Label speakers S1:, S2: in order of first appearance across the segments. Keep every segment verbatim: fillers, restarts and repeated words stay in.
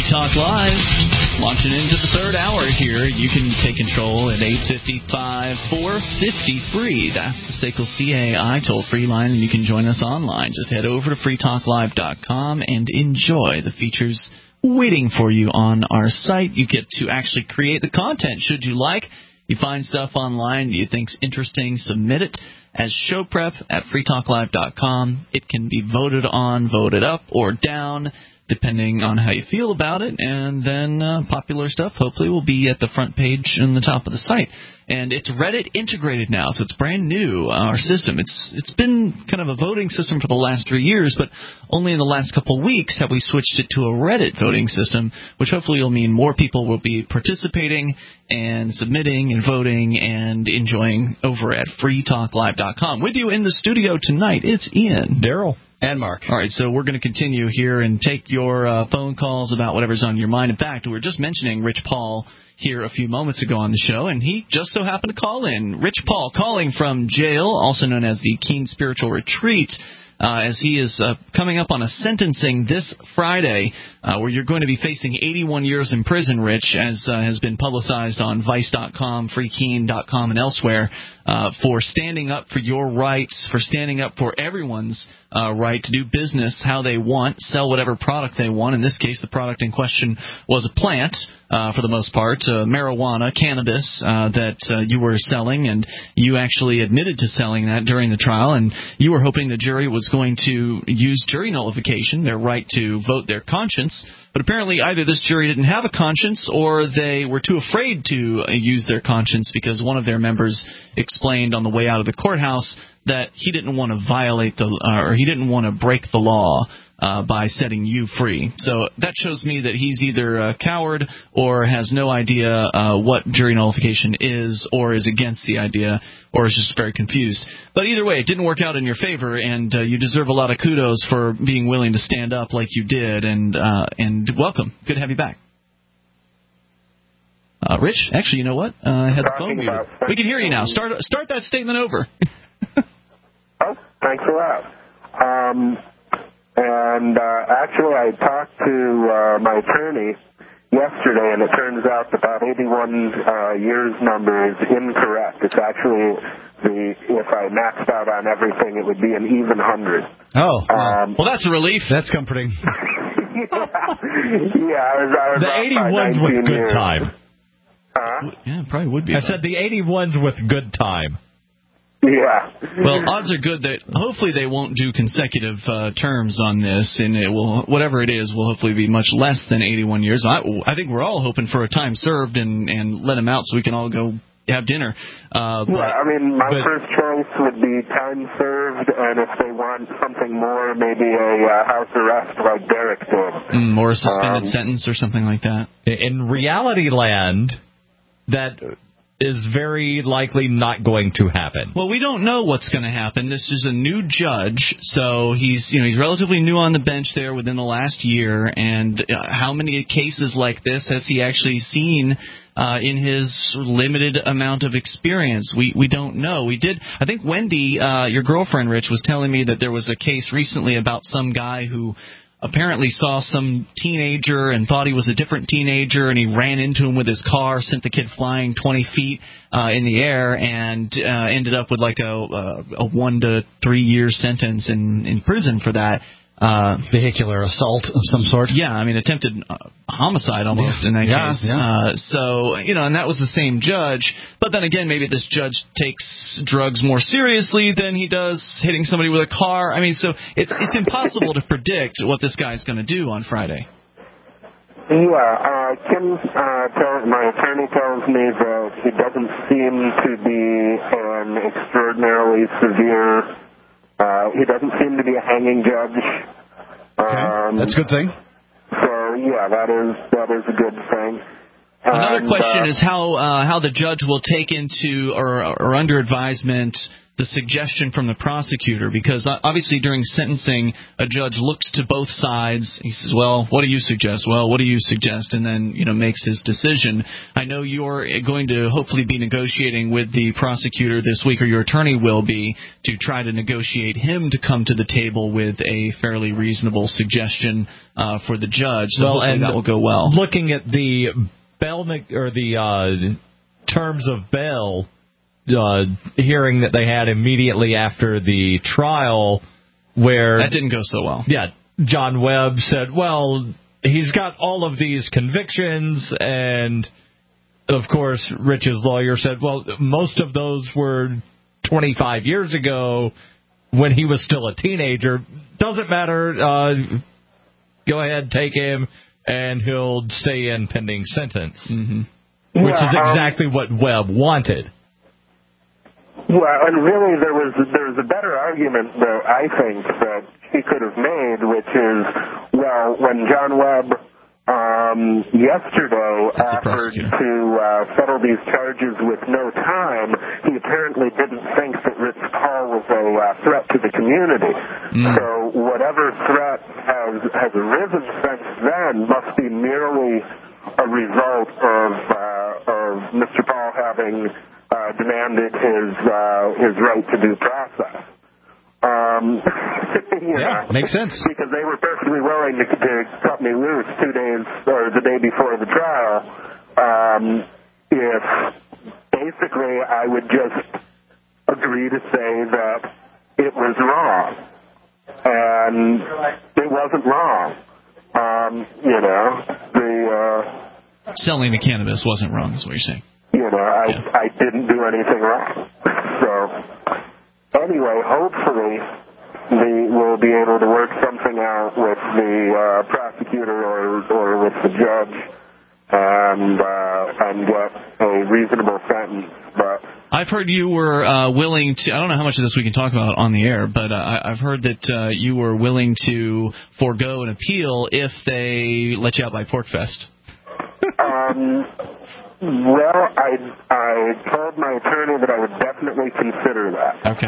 S1: Talk Live, launching into the third hour here. You can take control at eight five five, four five zero, free. That's the S A C L C A I toll-free line, and you can join us online. Just head over to free talk live dot com and enjoy the features waiting for you on our site. You get to actually create the content, should you like. You find stuff online that you think's interesting, submit it as show prep at free talk live dot com. It can be voted on, voted up, or down, depending on how you feel about it, and then uh, popular stuff hopefully will be at the front page and the top of the site. And it's Reddit integrated now, so it's brand new, uh, our system. It's It's been kind of a voting system for the last three years, but only in the last couple of weeks have we switched it to a Reddit voting system, which hopefully will mean more people will be participating and submitting and voting and enjoying over at free talk live dot com. With you in the studio tonight, it's Ian.
S2: Daryl.
S3: And Mark.
S1: All right, so we're going to continue here and take your uh, phone calls about whatever's on your mind. In fact, we were just mentioning Rich Paul here a few moments ago on the show, and he just so happened to call in. Rich Paul calling from jail, also known as the Keene Spiritual Retreat, uh, as he is uh, coming up on a sentencing this Friday uh, where you're going to be facing eighty-one years in prison, Rich, as uh, has been publicized on vice dot com, free keene dot com, and elsewhere, uh, for standing up for your rights, for standing up for everyone's uh, right to do business how they want, sell whatever product they want. In this case, the product in question was a plant, uh, for the most part, uh, marijuana, cannabis, uh, that uh, you were selling, and you actually admitted to selling that during the trial, and you were hoping the jury was going to use jury nullification, their right to vote their conscience. But apparently either this jury didn't have a conscience or they were too afraid to uh, use their conscience because one of their members explained on the way out of the courthouse that he didn't want to violate the uh, or he didn't want to break the law uh, by setting you free. So that shows me that he's either a coward or has no idea uh, what jury nullification is, or is against the idea, or is just very confused. But either way, it didn't work out in your favor, and uh, you deserve a lot of kudos for being willing to stand up like you did, and uh, and welcome. Good to have you back. Uh, Rich, actually, you know what? Uh, I had the phone muted. We can hear you now. Start start that statement over.
S4: Oh, thanks a lot. Um, and uh, actually, I talked to uh, my attorney yesterday, and it turns out that that eighty-one uh, years number is incorrect. It's actually, the if I maxed out on everything, it would be an even hundred.
S3: Oh,
S4: um,
S1: well, that's a relief.
S3: That's comforting.
S4: yeah, yeah I was, I was
S2: the eighty-ones with good
S4: years.
S2: time.
S4: Huh?
S1: Yeah, probably would be.
S2: I said the eighty-ones with good time.
S4: Yeah.
S1: Well, odds are good that hopefully they won't do consecutive uh, terms on this, and it will, whatever it is, will hopefully be much less than eighty-one years. I, I think we're all hoping for a time served and, and let him out so we can all go have dinner. Uh,
S4: yeah,
S1: but,
S4: I mean, my
S1: but,
S4: first choice would be time served, and if they want something more, maybe a uh, house arrest like Derek did.
S1: Mm, or a suspended
S4: um,
S1: sentence or something like that.
S2: In reality land, that is very likely not going to happen.
S1: Well, we don't know what's going to happen. This is a new judge, so he's you know he's relatively new on the bench there within the last year. And uh, how many cases like this has he actually seen uh, in his limited amount of experience? We we don't know. We did. I think Wendy, uh, your girlfriend, Rich, was telling me that there was a case recently about some guy who apparently saw some teenager and thought he was a different teenager, and he ran into him with his car, sent the kid flying twenty feet uh, in the air, and uh, ended up with like a, a, a one to three year sentence in, in prison for that. Uh,
S3: Vehicular assault of some sort.
S1: Yeah, I mean, attempted uh, homicide almost
S3: yeah.
S1: in that
S3: yeah,
S1: case.
S3: Yeah.
S1: Uh, so, you know, and that was the same judge. But then again, maybe this judge takes drugs more seriously than he does hitting somebody with a car. I mean, so it's it's impossible to predict what this guy's going to do on Friday.
S4: Yeah, uh, Kim, uh, tell, my attorney tells me that he doesn't seem to be an extraordinarily severe. Uh, he doesn't seem to be a hanging judge. Um,
S3: okay. That's a good thing.
S4: So yeah, that is that is a good thing.
S1: Another
S4: and,
S1: question
S4: uh,
S1: is how uh, how the judge will take into or or under advisement the suggestion from the prosecutor? Because obviously during sentencing, a judge looks to both sides. He says, well, what do you suggest? Well, what do you suggest? And then, you know, makes his decision. I know you're going to hopefully be negotiating with the prosecutor this week, or your attorney will be, to try to negotiate him to come to the table with a fairly reasonable suggestion uh, for the judge. So
S2: well, and
S1: that will go well.
S2: Looking at the bail or the uh, terms of bail uh, hearing that they had immediately after the trial, where
S1: that didn't go so well.
S2: Yeah, John Webb said, well, he's got all of these convictions, and of course Rich's lawyer said, well, most of those were twenty-five years ago when he was still a teenager. Doesn't matter. Uh, go ahead, take him, and he'll stay in pending sentence.
S1: Mm-hmm.
S2: Which
S4: yeah,
S2: is exactly um, what Webb wanted.
S4: Well, and really there was there's a better argument that I think that he could have made, which is, well, when John Webb um, yesterday offered to uh, settle these charges with no time, he apparently didn't think that Rich Paul was a uh, threat to the community. Mm. So whatever threat has has arisen since then must be merely a result of uh, of Mister Paul having uh, demanded his uh, his right to due process. Um,
S3: yeah,
S4: know,
S3: makes sense.
S4: Because they were perfectly willing to, to cut me loose two days or the day before the trial. Um, if basically I would just agree to say that it was wrong, and it wasn't wrong. Um, you know, the uh,
S1: selling the cannabis wasn't wrong, is what you're saying.
S4: You know, I
S1: yeah.
S4: I didn't do anything wrong. So. Anyway, hopefully we will be able to work something out with the uh, prosecutor or, or with the judge and uh, and get a reasonable sentence. But
S1: I've heard you were uh, willing to. I don't know how much of this we can talk about on the air, but uh, I, I've heard that uh, you were willing to forego an appeal if they let you out by PorcFest.
S4: Um. Well, I I told my attorney that I would definitely consider that.
S1: Okay.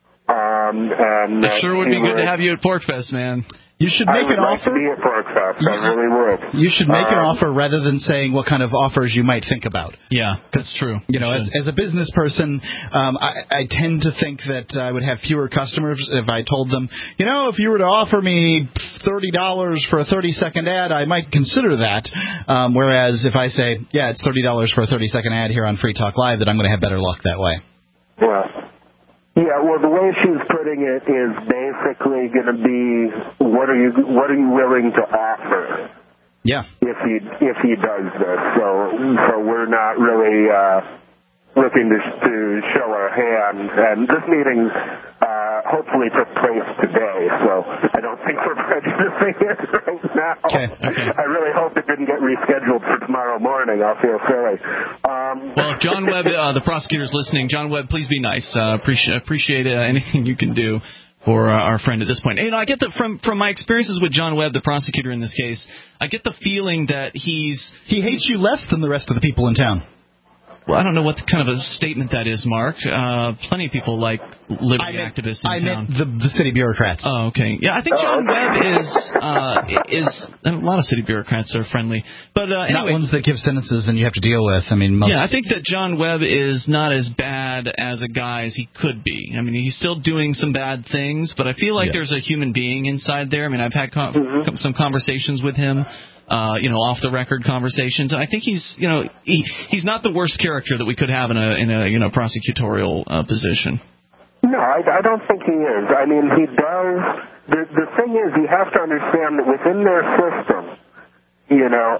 S4: Um, and
S1: it sure would be good to have you at PorcFest, man.
S3: You should make
S4: I would
S3: an
S4: like
S3: offer.
S4: To be at PorcFest. Yeah. I really would.
S3: You should make
S4: um,
S3: an offer rather than saying what kind of offers you might think about.
S1: Yeah, that's true.
S3: You know, as, as a business person, um, I, I tend to think that I would have fewer customers if I told them, you know, if you were to offer me thirty dollars for a thirty-second ad, I might consider that. Um, whereas if I say, yeah, it's thirty dollars for a thirty-second ad here on Free Talk Live, that I'm going to have better luck that way.
S4: Yeah. Yeah, well, the way she's putting it is basically going to be, what are you what are you willing to offer?
S3: Yeah.
S4: If he if he does this, so so we're not really uh, looking to to show our hand. And this meeting uh, hopefully took place today, so I don't think we're prejudicing it right now.
S3: Okay. Okay.
S4: I really hope it didn't get rescheduled for tomorrow morning. I'll feel silly. Um,
S1: well, if John Webb, uh, the prosecutor's listening, John Webb, please be nice. Uh, appreciate appreciate uh, anything you can do for uh, our friend at this point. And, you know, I get that from from my experiences with John Webb, the prosecutor in this case, I get the feeling that he's
S3: he hates you less than the rest of the people in town.
S1: Well, I don't know what kind of a statement that is, Mark. Uh, plenty of people like liberty
S3: I meant,
S1: activists in
S3: I
S1: town.
S3: meant the, the city bureaucrats.
S1: Oh, okay. Yeah, I think John Webb is uh, is a lot of city bureaucrats are friendly, but uh, anyway,
S3: not ones that give sentences and you have to deal with. I mean, most
S1: yeah, I think that John Webb is not as bad as a guy as he could be. I mean, he's still doing some bad things, but I feel like yeah. there's a human being inside there. I mean, I've had com- mm-hmm. some conversations with him. Uh, you know, off-the-record conversations. And I think he's, you know, he, he's not the worst character that we could have in a, in a you know, prosecutorial uh, position.
S4: No, I, I don't think he is. I mean, he does. The, the thing is, you have to understand that within their system, you know,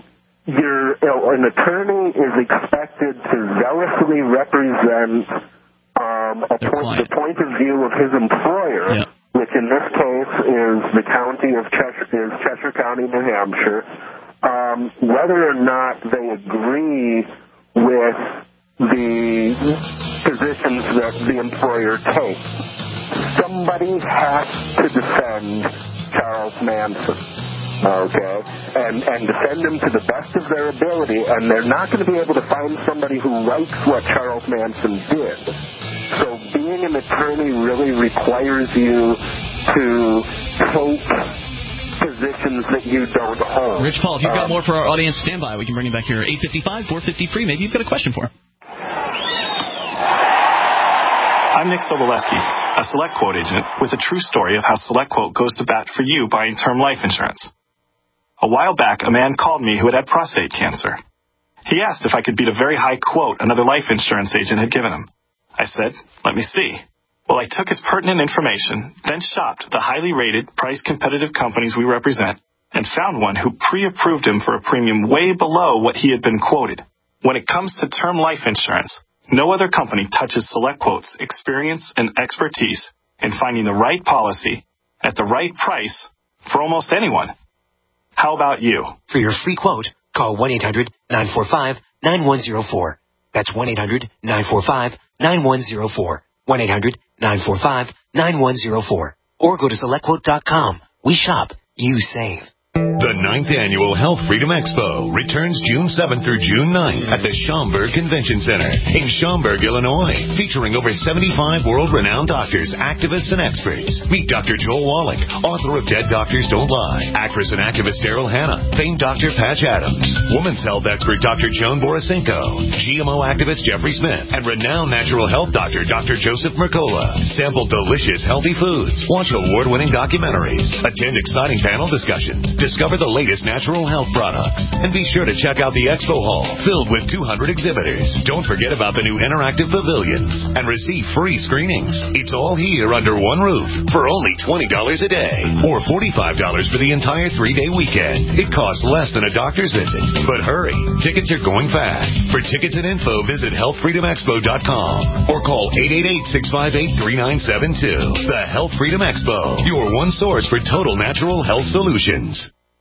S4: you're, an attorney is expected to zealously represent um, a point, the point of view of his employer. Yeah. Which in this case is the county of Cheshire, is Cheshire County, New Hampshire, um, whether or not they agree with the positions that the employer takes. Somebody has to defend Charles Manson, okay, and, and defend him to the best of their ability, and they're not going to be able to find somebody who likes what Charles Manson did. So being being an attorney really requires you to take positions that you don't hold.
S1: Rich Paul, if you've got
S4: um,
S1: more for our audience, stand by. We can bring you back here. eight five five, four five zero, free. Maybe you've got a question for him.
S5: I'm Nick Sobolewski, a SelectQuote agent with a true story of how SelectQuote goes to bat for you buying term life insurance. A while back, a man called me who had had prostate cancer. He asked if I could beat a very high quote another life insurance agent had given him. I said, let me see. Well, I took his pertinent information, then shopped the highly rated, price-competitive companies we represent, and found one who pre-approved him for a premium way below what he had been quoted. When it comes to term life insurance, no other company touches SelectQuote's experience and expertise in finding the right policy at the right price for almost anyone. How about you?
S6: For your free quote, call one eight hundred nine four five nine one zero four. That's one eight hundred nine four five nine one zero four. one eight hundred nine four five nine one zero four. Or go to select quote dot com. We shop, you save.
S7: The ninth Annual Health Freedom Expo returns June seventh through June ninth at the Schaumburg Convention Center in Schaumburg, Illinois, featuring over seventy-five world-renowned doctors, activists, and experts. Meet Doctor Joel Wallach, author of Dead Doctors Don't Lie, actress and activist Daryl Hannah, famed Doctor Patch Adams, women's health expert Doctor Joan Borisenko, G M O activist Jeffrey Smith, and renowned natural health doctor Doctor Joseph Mercola. Sample delicious, healthy foods, watch award-winning documentaries, attend exciting panel discussions, discover the latest natural health products, and be sure to check out the expo hall filled with two hundred exhibitors. Don't forget about the new interactive pavilions and receive free screenings. It's all here under one roof for only twenty dollars a day or forty-five dollars for the entire three-day weekend. It costs less than a doctor's visit. But hurry, tickets are going fast. For tickets and info, visit health freedom expo dot com or call eight eight eight, six five eight, three nine seven two. The Health Freedom Expo, your one source for total natural health solutions.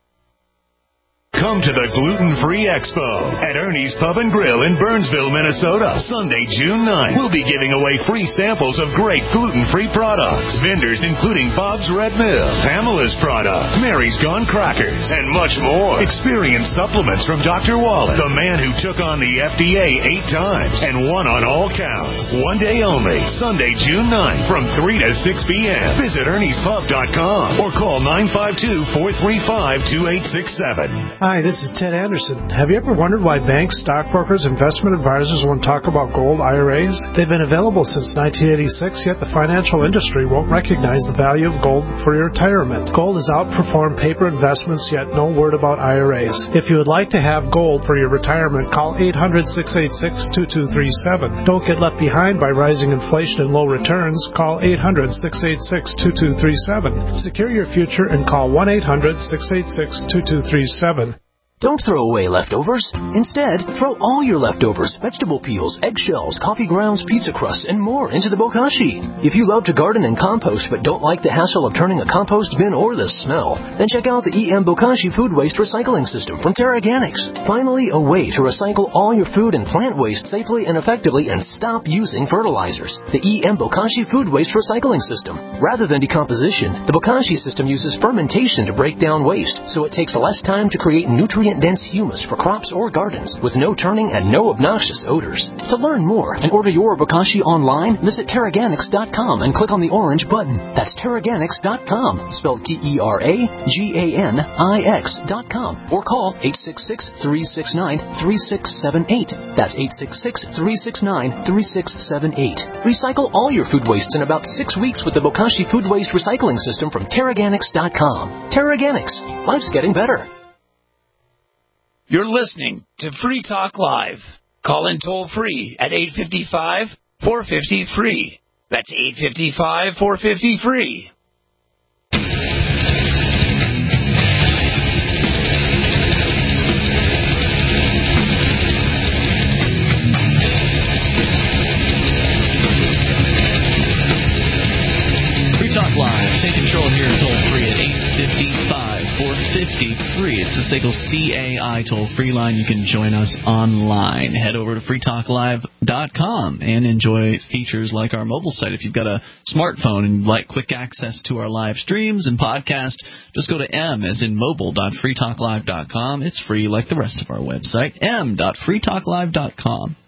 S7: Come to the Gluten-Free Expo at Ernie's Pub and Grill in Burnsville, Minnesota, Sunday, June ninth. We'll be giving away free samples of great gluten-free products. Vendors including Bob's Red Mill, Pamela's Products, Mary's Gone Crackers, and much more. Experience supplements from Doctor Wallet, the man who took on the F D A eight times and won on all counts. One day only, Sunday, June ninth, from three to six p.m. Visit ernies pub dot com or call nine five two, four three five, two eight six seven.
S8: Hi, this is Ted Anderson. Have you ever wondered why banks, stockbrokers, investment advisors won't talk about gold I R As? They've been available since nineteen eighty-six, yet the financial industry won't recognize the value of gold for your retirement. Gold has outperformed paper investments, yet no word about I R As. If you would like to have gold for your retirement, call eight hundred, six eight six, two two three seven. Don't get left behind by rising inflation and low returns. Call eight hundred, six eight six, two two three seven. Secure your future and call one eight hundred, six eight six, two two three seven.
S6: Don't throw away leftovers. Instead, throw all your leftovers, vegetable peels, eggshells, coffee grounds, pizza crusts, and more into the bokashi. If you love to garden and compost but don't like the hassle of turning a compost bin or the smell, then check out the E M Bokashi Food Waste Recycling System from Terraganics. Finally, a way to recycle all your food and plant waste safely and effectively and stop using fertilizers. The E M Bokashi Food Waste Recycling System. Rather than decomposition, the Bokashi system uses fermentation to break down waste, so it takes less time to create nutrient dense humus for crops or gardens with no turning and no obnoxious odors. To learn more and order your bokashi online, visit Terraganics dot com and click on the orange button. That's Terraganics dot com, spelled T E R A G A N I X dot com, or call eight six six, three six nine, three six seven eight. That's eight six six, three six nine, three six seven eight. Recycle all your food wastes in about six weeks with the Bokashi Food Waste Recycling System from Terraganics dot com. Terraganics. Life's getting better.
S9: You're listening to Free Talk Live. Call in toll free at eight five five, four five zero, free. That's eight five five, four five zero, free.
S1: Free Talk Live. Take control here toll free at eight five five, four five zero, free. It's the S A C L C A I toll-free line. You can join us online. Head over to free talk live dot com and enjoy features like our mobile site. If you've got a smartphone and you'd like quick access to our live streams and podcast, just go to m as in mobile dot free talk live dot com. It's free like the rest of our website, m dot free talk live dot com.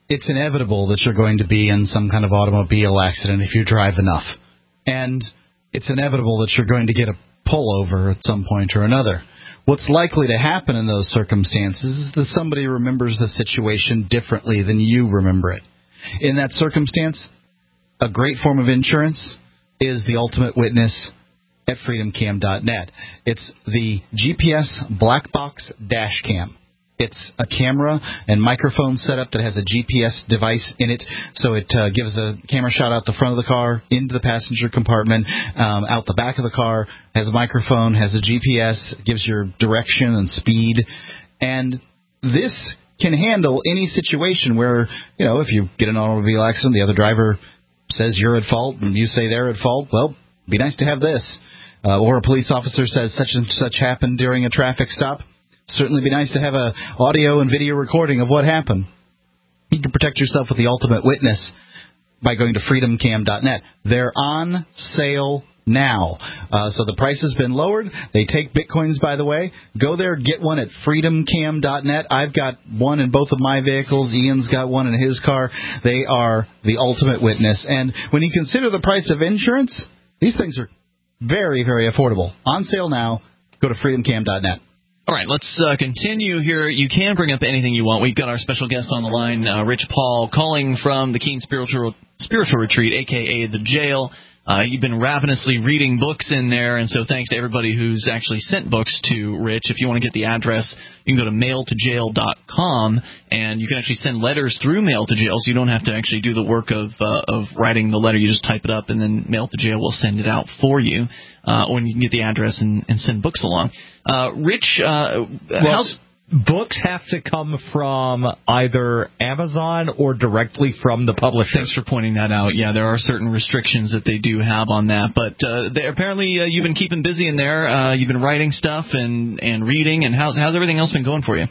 S3: it's inevitable that you're going to be in some kind of automobile accident if you drive enough. And it's inevitable that you're going to get a pullover at some point or another. What's likely to happen in those circumstances is that somebody remembers the situation differently than you remember it. In that circumstance, a great form of insurance is the Ultimate Witness at freedom cam dot net. It's the G P S black box dash cam. It's a camera and microphone setup that has a G P S device in it, so it uh, gives a camera shot out the front of the car, into the passenger compartment, um, out the back of the car, has a microphone, has a G P S, gives your direction and speed, and this can handle any situation where, you know, if you get in an automobile accident, the other driver says you're at fault and you say they're at fault, well, it'd be nice to have this. Uh, or a police officer says such and such happened during a traffic stop. Certainly be nice to have a audio and video recording of what happened. You can protect yourself with the Ultimate Witness by going to freedom cam dot net. They're on sale now. Uh, so the price has been lowered. They take Bitcoins, by the way. Go there, get one at freedom cam dot net. I've got one in both of my vehicles. Ian's got one in his car. They are the Ultimate Witness. And when you consider the price of insurance, these things are very, very affordable. On sale now. Go to freedom cam dot net.
S1: All right, let's uh, continue here. You can bring up anything you want. We've got our special guest on the line, uh, Rich Paul, calling from the Keene Spiritual Spiritual Retreat, a k a the jail. Uh, you've been ravenously reading books in there, and so thanks to everybody who's actually sent books to Rich. If you want to get the address, you can go to mail to jail dot com, and you can actually send letters through Mail to Jail, so you don't have to actually do the work of uh, of writing the letter. You just type it up, and then Mail to Jail will send it out for you, uh, or you can get the address and, and send books along. Uh, Rich, uh,
S2: well,
S1: how's...
S2: Books have to come from either Amazon or directly from the publisher.
S1: Thanks for pointing that out. Yeah, there are certain restrictions that they do have on that. But uh, they, apparently uh, you've been keeping busy in there. Uh, you've been writing stuff and, and reading. And how's, how's everything else been going for you?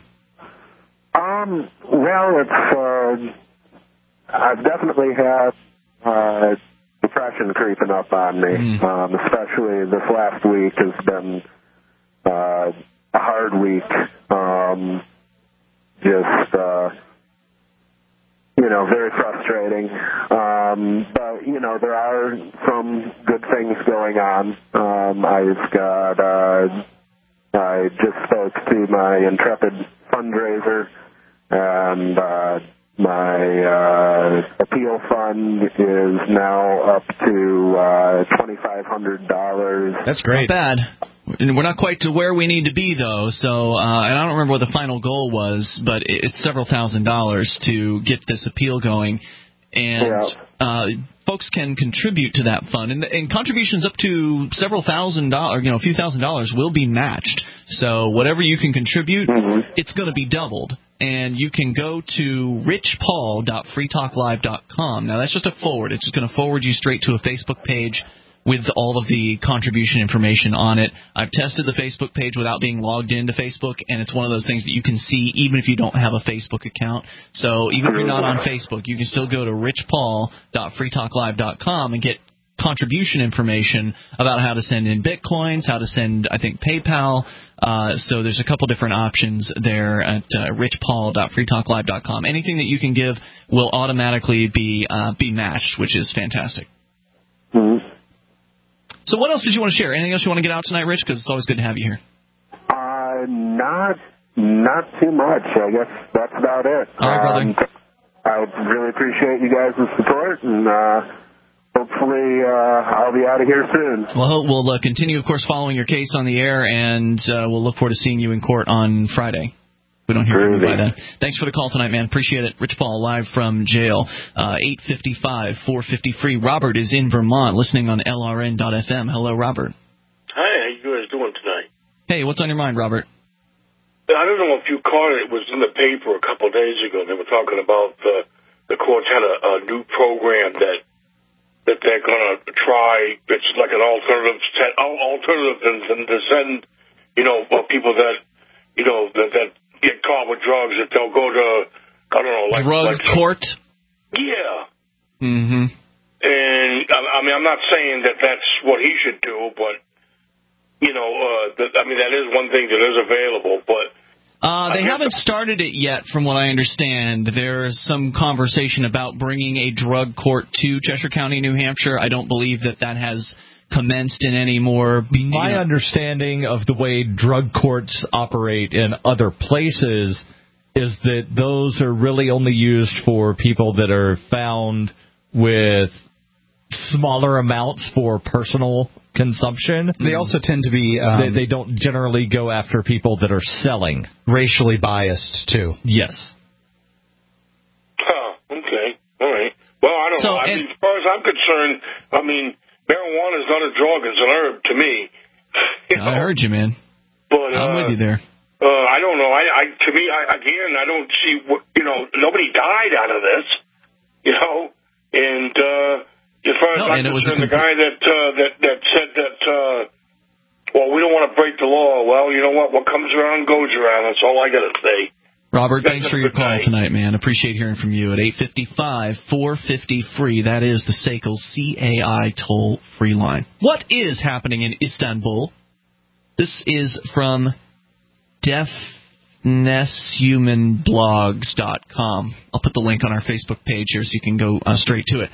S4: Um, well, it's, uh, I've definitely had uh, depression creeping up on me, mm. um, especially this last week has been uh, a hard week. Um, just, uh, you know, very frustrating. Um, but, you know, there are some good things going on. Um, I've got, uh, I just spoke to my Intrepid fundraiser, and uh, my uh, appeal fund is now up to uh, twenty-five hundred dollars.
S3: That's great.
S1: Not bad. We're not quite to where we need to be, though, so uh, and I don't remember what the final goal was, but it's several thousand dollars to get this appeal going. And yeah. uh, folks can contribute to that fund, and, and contributions up to several thousand dollars, you know, a few thousand dollars will be matched. So whatever you can contribute, mm-hmm. it's going to be doubled. And you can go to rich paul dot free talk live dot com. Now, that's just a forward. It's just going to forward you straight to a Facebook page with all of the contribution information on it. I've tested the Facebook page without being logged into Facebook, and it's one of those things that you can see even if you don't have a Facebook account. So even if you're not on Facebook, you can still go to rich paul dot free talk live dot com and get contribution information about how to send in Bitcoins, how to send, I think, PayPal. Uh, so there's a couple different options there at uh, rich paul dot free talk live dot com. Anything that you can give will automatically be uh, be matched, which is fantastic.
S4: Mm-hmm.
S1: So what else did you want to share? Anything else you want to get out tonight, Rich? Because it's always good to have you here.
S4: Uh, not, not too much. I guess that's about it.
S1: All right, brother.
S4: Um, I really appreciate you guys' support, and uh, hopefully uh, I'll be out of here soon.
S1: Well, we'll uh, continue, of course, following your case on the air, and uh, we'll look forward to seeing you in court on Friday. We don't hear from you by then. Thanks for the call tonight, man. Appreciate it. Rich Paul, live from jail. Uh, eight five five, four five zero, free. Robert is in Vermont, listening on L R N dot F M. Hello, Robert.
S10: Hi, how you guys doing tonight?
S1: Hey, what's on your mind, Robert?
S10: I don't know if you caught it. It was in the paper a couple of days ago. They were talking about the the courts had a, a new program that that they're going to try. It's like an alternative alternative than to send, you know, people that, you know, that, that get caught with drugs, that they'll go to, I don't know, like...
S1: Drug
S10: like,
S1: court?
S10: Yeah.
S1: Mm-hmm.
S10: And, I mean, I'm not saying that that's what he should do, but, you know, uh, that, I mean, that is one thing that is available, but...
S1: Uh, they haven't started it yet, from what I understand. There's some conversation about bringing a drug court to Cheshire County, New Hampshire. I don't believe that that has commenced in any more... Be-
S2: My you know. understanding of the way drug courts operate in other places is that those are really only used for people that are found with smaller amounts for personal consumption.
S3: They also tend to be... Um,
S2: they, they don't generally go after people that are selling.
S3: Racially biased, too.
S2: Yes.
S10: Huh, okay. All right. Well, I don't
S1: so,
S10: know. I
S1: and,
S10: mean, as far as I'm concerned, I mean, marijuana is not a drug. It's an herb to me.
S1: You know? I heard you, man.
S10: But,
S1: I'm
S10: uh,
S1: with you there.
S10: Uh, I don't know. I, I to me, I, again, I don't see what, you know, nobody died out of this, you know, and uh, as far as
S1: no,
S10: I'm concerned, the guy that, uh, that, that said that, uh, well, we don't want to break the law. Well, you know what? What comes around goes around. That's all I got to say.
S1: Robert, thanks for your call tonight, man. Appreciate hearing from you at eight five five, four five zero, free. That is the S A C L C A I toll-free line. What is happening in Istanbul? This is from deafness human blogs dot com. I'll put the link on our Facebook page here so you can go uh, straight to it.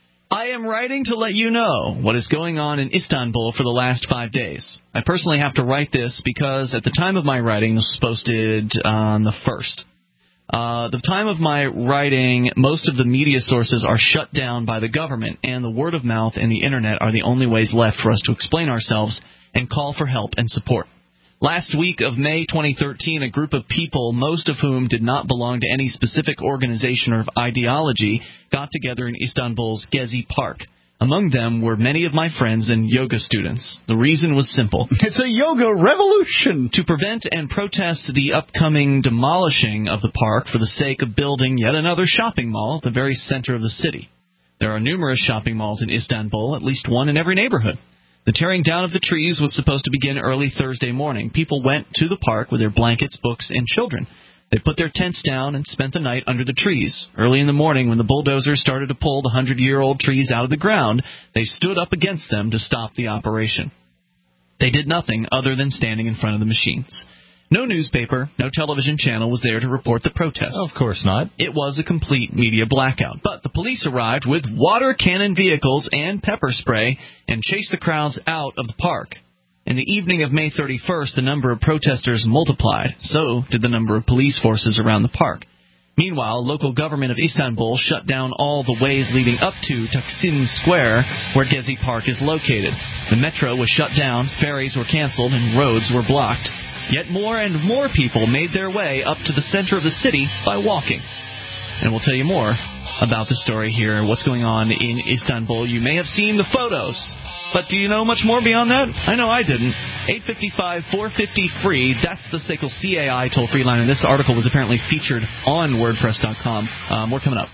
S1: I am writing to let you know what is going on in Istanbul for the last five days. I personally have to write this because at the time of my writing, this was posted on the first. Uh, the time of my writing, most of the media sources are shut down by the government, and the word of mouth and the Internet are the only ways left for us to explain ourselves and call for help and support. Last week of May twenty thirteen, a group of people, most of whom did not belong to any specific organization or ideology, got together in Istanbul's Gezi Park. Among them were many of my friends and yoga students. The reason was simple.
S3: It's a yoga revolution!
S1: To prevent and protest the upcoming demolishing of the park for the sake of building yet another shopping mall at the very center of the city. There are numerous shopping malls in Istanbul, at least one in every neighborhood. The tearing down of the trees was supposed to begin early Thursday morning. People went to the park with their blankets, books, and children. They put their tents down and spent the night under the trees. Early in the morning, when the bulldozers started to pull the hundred-year-old trees out of the ground, they stood up against them to stop the operation. They did nothing other than standing in front of the machines. No newspaper, no television channel was there to report the protest.
S2: Of course not.
S1: It was a complete media blackout. But the police arrived with water cannon vehicles and pepper spray and chased the crowds out of the park. In the evening of May thirty-first, the number of protesters multiplied. So did the number of police forces around the park. Meanwhile, local government of Istanbul shut down all the ways leading up to Taksim Square, where Gezi Park is located. The metro was shut down, ferries were canceled, and roads were blocked. Yet more and more people made their way up to the center of the city by walking. And we'll tell you more about the story here, what's going on in Istanbul. You may have seen the photos, but do you know much more beyond that? I know I didn't. eight five five, four five zero, free. That's the S A C L C A I toll-free line, and this article was apparently featured on WordPress dot com. Um, more coming up.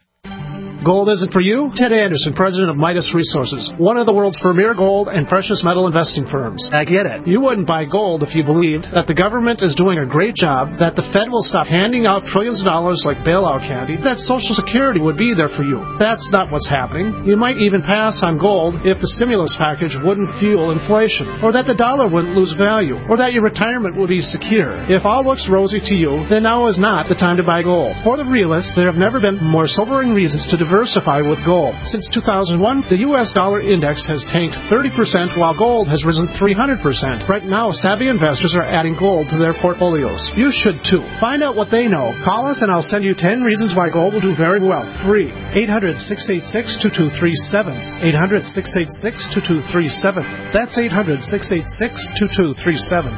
S8: Gold isn't for you? Ted Anderson, president of Midas Resources, one of the world's premier gold and precious metal investing firms. I get it. You wouldn't buy gold if you believed that the government is doing a great job, that the Fed will stop handing out trillions of dollars like bailout candy, that Social Security would be there for you. That's not what's happening. You might even pass on gold if the stimulus package wouldn't fuel inflation, or that the dollar wouldn't lose value, or that your retirement would be secure. If all looks rosy to you, then now is not the time to buy gold. For the realists, there have never been more sobering reasons to diversify with gold. Since two thousand one, the U S dollar index has tanked thirty percent while gold has risen three hundred percent. Right now, savvy investors are adding gold to their portfolios. You should too. Find out what they know. Call us and I'll send you ten reasons why gold will do very well. Free. eight hundred, six eight six, two two three seven. eight hundred, six eight six, two two three seven. That's eight hundred, six eight six, two two three seven.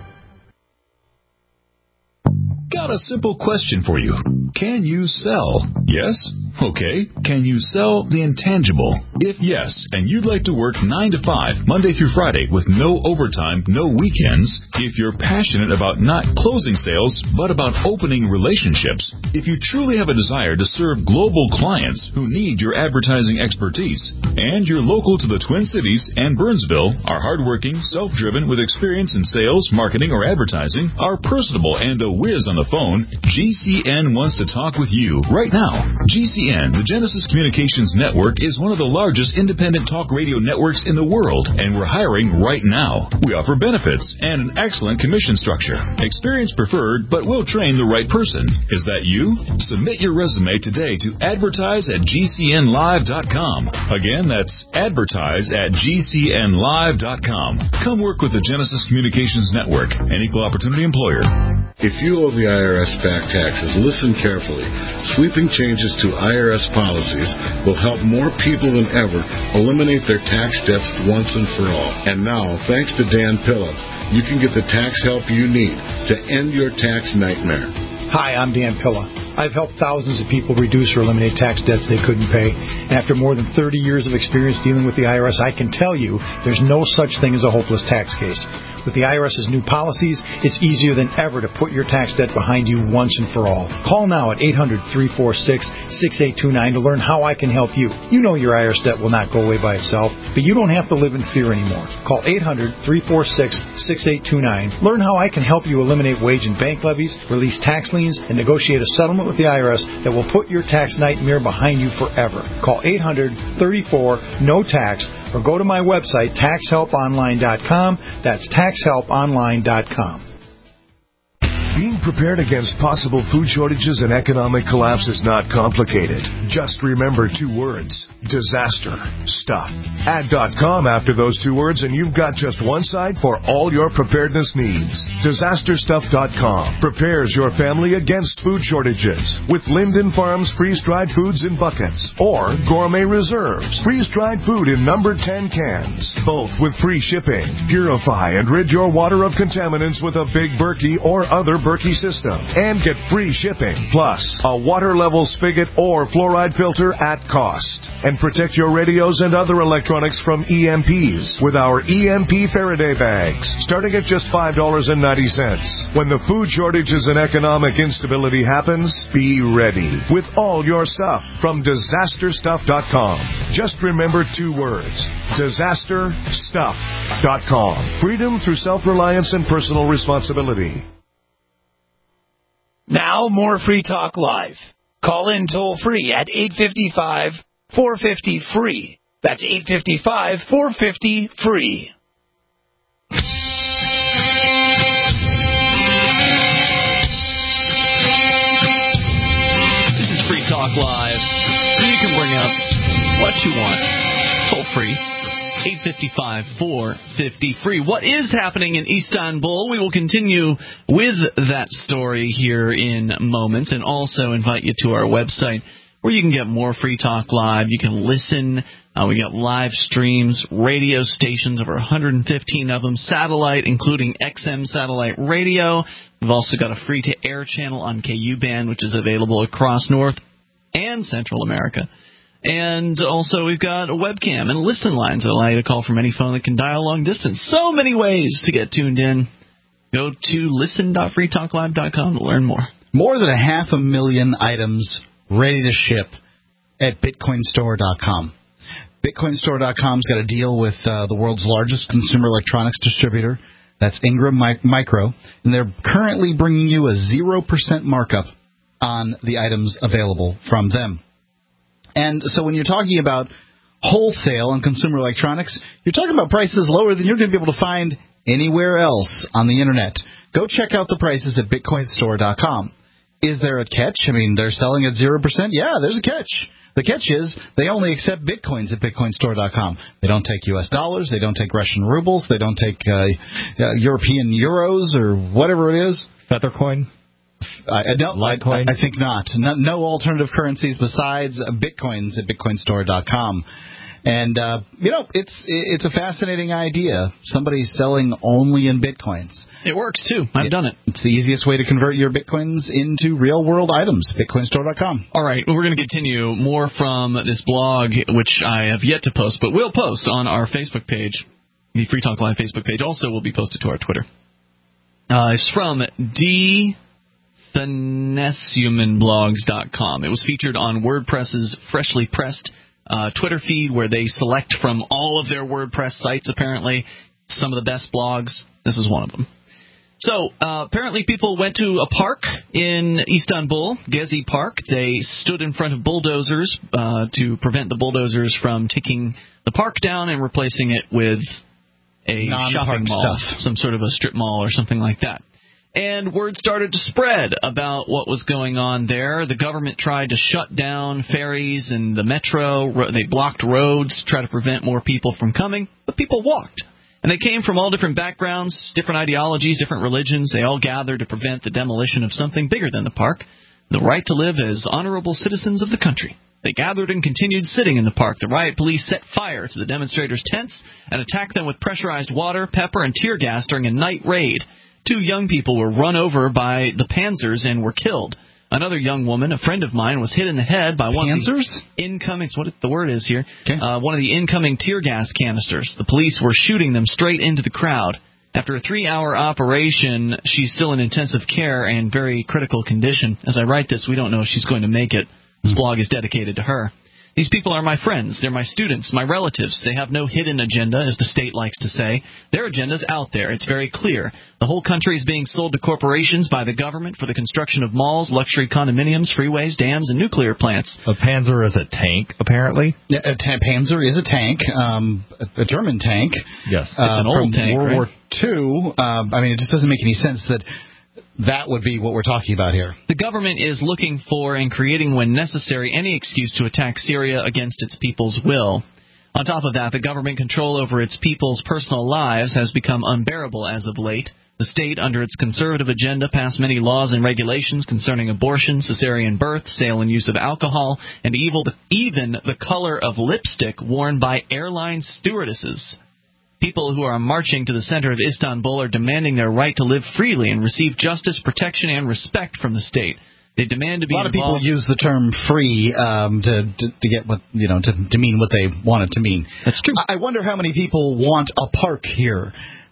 S11: Got a simple question for you. Can you sell? Yes? Okay. Can you sell the intangible? If yes, and you'd like to work nine to five, Monday through Friday, with no overtime, no weekends, if you're passionate about not closing sales, but about opening relationships, if you truly have a desire to serve global clients who need your advertising expertise, and you're local to the Twin Cities and Burnsville, are hardworking, self-driven, with experience in sales, marketing, or advertising, are personable and a whiz on the phone, G C N wants to talk with you right now. G C C N, the Genesis Communications Network, is one of the largest independent talk radio networks in the world, and we're hiring right now. We offer benefits and an excellent commission structure. Experience preferred, but we'll train the right person. Is that you? Submit your resume today to advertise at G C N live dot com. Again, that's advertise at G C N live dot com. Come work with the Genesis Communications Network, an equal opportunity employer.
S12: If you owe the I R S back taxes, listen carefully. Sweeping changes to I R S policies will help more people than ever eliminate their tax debts once and for all. And now, thanks to Dan Pilla, you can get the tax help you need to end your tax nightmare.
S13: Hi, I'm Dan Pilla. I've helped thousands of people reduce or eliminate tax debts they couldn't pay. And after more than thirty years of experience dealing with the I R S, I can tell you there's no such thing as a hopeless tax case. With the I R S's new policies, it's easier than ever to put your tax debt behind you once and for all. Call now at eight hundred, three four six, six eight two nine to learn how I can help you. You know your I R S debt will not go away by itself, but you don't have to live in fear anymore. Call eight hundred, three four six, six eight two nine. Learn how I can help you eliminate wage and bank levies, release tax liens, and negotiate a settlement with the I R S that will put your tax nightmare behind you forever. Call eight hundred, thirty-four, N O T A X or go to my website, tax help online dot com. That's tax help online dot com.
S14: Being prepared against possible food shortages and economic collapse is not complicated. Just remember two words: disaster stuff. Add .com after those two words and you've got just one site for all your preparedness needs. disaster stuff dot com prepares your family against food shortages with Linden Farms freeze-dried foods in buckets or Gourmet Reserves freeze-dried food in number ten cans, both with free shipping. Purify and rid your water of contaminants with a Big Berkey or other Berkey system and get free shipping, plus a water level spigot or fluoride filter at cost. And protect your radios and other electronics from E M Ps with our E M P Faraday bags, starting at just five dollars and ninety cents. When the food shortages and economic instability happens, be ready with all your stuff from disaster stuff dot com. Just remember two words: disaster stuff dot com. Freedom through self-reliance and personal responsibility.
S9: Now, more Free Talk Live. Call in toll-free at eight five five, four five zero, F R E E. That's eight five five, four five zero, F R E E.
S1: This is Free Talk Live. You can bring up what you want. Toll-free. eight five five, four five zero, F R E E. What is happening in Istanbul? We will continue with that story here in moments and also invite you to our website where you can get more Free Talk Live. You can listen. Uh, we got live streams, radio stations, over one hundred fifteen of them, satellite, including X M satellite radio. We've also got a free-to-air channel on K U band, which is available across North and Central America. And also we've got a webcam and listen lines that allow you to call from any phone that can dial long distance. So many ways to get tuned in. Go to listen dot free talk live dot com to learn more.
S3: More than a half a million items ready to ship at bitcoin store dot com. bitcoin store dot com's got a deal with uh, the world's largest consumer electronics distributor. That's Ingram Micro. And they're currently bringing you a zero percent markup on the items available from them. And so when you're talking about wholesale and consumer electronics, you're talking about prices lower than you're going to be able to find anywhere else on the Internet. Go check out the prices at bitcoin store dot com. Is there a catch? I mean, they're selling at zero percent? Yeah, there's a catch. The catch is they only accept bitcoins at bitcoin store dot com. They don't take U S dollars. They don't take Russian rubles. They don't take uh, uh, European euros or whatever it is.
S2: Feathercoin?
S3: I, I don't. I, I think not. no. No alternative currencies besides bitcoins at bitcoin store dot com. And uh, you know, it's it's a fascinating idea. Somebody's selling only in bitcoins.
S1: It works too. I've
S3: it,
S1: done it.
S3: It's the easiest way to convert your bitcoins into real world items. bitcoin store dot com.
S1: All right, well, we're going to continue more from this blog, which I have yet to post, but will post on our Facebook page. The Free Talk Live Facebook page also will be posted to our Twitter. Uh, it's from D. Thanesiuman blogs dot com. It was featured on WordPress's freshly pressed uh, Twitter feed, where they select from all of their WordPress sites, apparently, some of the best blogs. This is one of them. So, uh, apparently people went to a park in Istanbul, Gezi Park. They stood in front of bulldozers uh, to prevent the bulldozers from taking the park down and replacing it with a shopping mall,
S3: stuff.
S1: some sort of a strip mall or something like that. And word started to spread about what was going on there. The government tried to shut down ferries and the metro. They blocked roads to try to prevent more people from coming, but people walked. And they came from all different backgrounds, different ideologies, different religions. They all gathered to prevent the demolition of something bigger than the park, the right to live as honorable citizens of the country. They gathered and continued sitting in the park. The riot police set fire to the demonstrators' tents and attacked them with pressurized water, pepper, and tear gas during a night raid. Two young people were run over by the Panzers and were killed. Another young woman, a friend of mine, was hit in the head by one
S3: Panzers?
S1: of the incoming, what the word is here,
S3: okay.
S1: uh, one of the incoming tear gas canisters. The police were shooting them straight into the crowd. After a three-hour operation, she's still in intensive care and very critical condition. As I write this, we don't know if she's going to make it. This blog is dedicated to her. These people are my friends. They're my students, my relatives. They have no hidden agenda, as the state likes to say. Their agenda's out there. It's very clear. The whole country is being sold to corporations by the government for the construction of malls, luxury condominiums, freeways, dams, and nuclear plants.
S2: A Panzer is a tank, apparently.
S3: Yeah, a ta- Panzer is a tank, um, a, a German tank.
S2: Yes,
S3: uh,
S1: it's an old
S3: from
S1: tank,
S3: World
S1: right?
S3: War Two. Uh, I mean, it just doesn't make any sense that that would be what we're talking about here.
S1: The government is looking for and creating, when necessary, any excuse to attack Syria against its people's will. On top of that, the government control over its people's personal lives has become unbearable as of late. The state, under its conservative agenda, passed many laws and regulations concerning abortion, cesarean birth, sale and use of alcohol, and evil, even the color of lipstick worn by airline stewardesses. People who are marching to the center of Istanbul are demanding their right to live freely and receive justice, protection, and respect from the state. They demand to be
S3: A lot of
S1: involved.
S3: people use the term free um, to, to to get what you know to, to mean what they want it to mean.
S1: That's true.
S3: I wonder how many people want a park here